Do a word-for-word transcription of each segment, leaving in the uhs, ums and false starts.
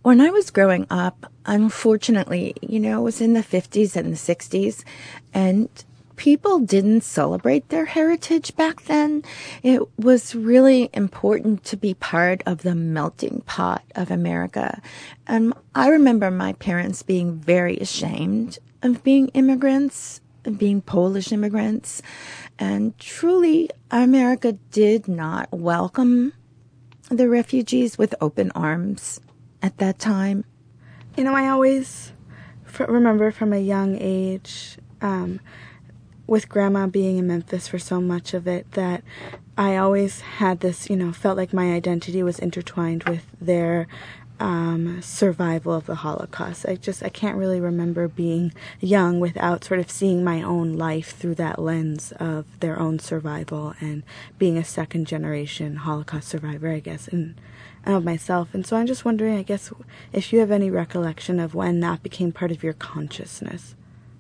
When I was growing up, unfortunately, you know, it was in the fifties and the sixties, and people didn't celebrate their heritage back then. It was really important to be part of the melting pot of America. And I remember my parents being very ashamed of being immigrants, of being Polish immigrants. And truly, America did not welcome the refugees with open arms at that time. You know, I always f- remember from a young age, um, with Grandma being in Memphis for so much of it, that I always had this, you know, felt like my identity was intertwined with their um, survival of the Holocaust. I just, I can't really remember being young without sort of seeing my own life through that lens of their own survival and being a second generation Holocaust survivor, I guess, and of myself. And so I'm just wondering, I guess, if you have any recollection of when that became part of your consciousness.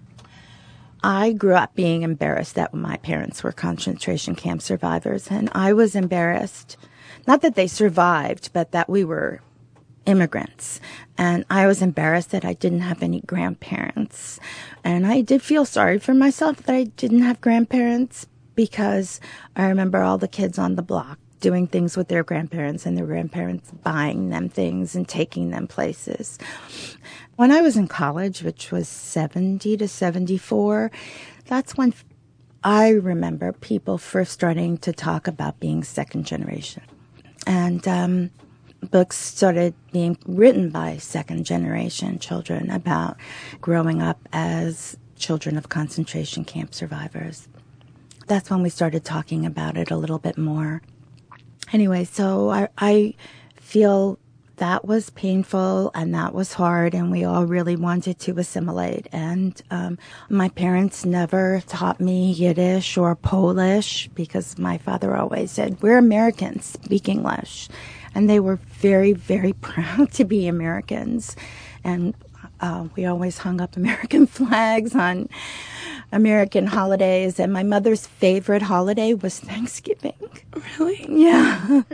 I grew up being embarrassed that my parents were concentration camp survivors, and I was embarrassed, not that they survived, but that we were immigrants. And I was embarrassed that I didn't have any grandparents. And I did feel sorry for myself that I didn't have grandparents, because I remember all the kids on the block doing things with their grandparents and their grandparents buying them things and taking them places. When I was in college, which was seventy to seventy-four, that's when I remember people first starting to talk about being second generation. And um, books started being written by second generation children about growing up as children of concentration camp survivors. That's when we started talking about it a little bit more. Anyway, so I, I feel that was painful and that was hard, and we all really wanted to assimilate. And um, my parents never taught me Yiddish or Polish, because my father always said, we're Americans, speak English. And they were very, very proud to be Americans. And uh, we always hung up American flags on American holidays, and my mother's favorite holiday was Thanksgiving. Really? Yeah.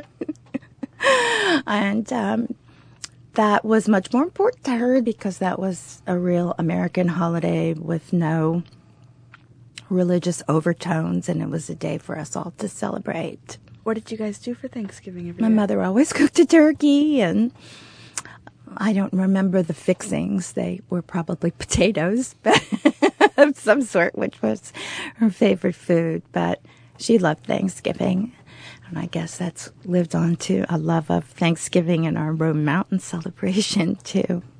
And um, that was much more important to her, because that was a real American holiday with no religious overtones, and it was a day for us all to celebrate. What did you guys do for Thanksgiving every My year? mother always cooked a turkey, and I don't remember the fixings. They were probably potatoes, but of some sort, which was her favorite food. But she loved Thanksgiving, and I guess that's lived on to a love of Thanksgiving and our Rome Mountain celebration, too.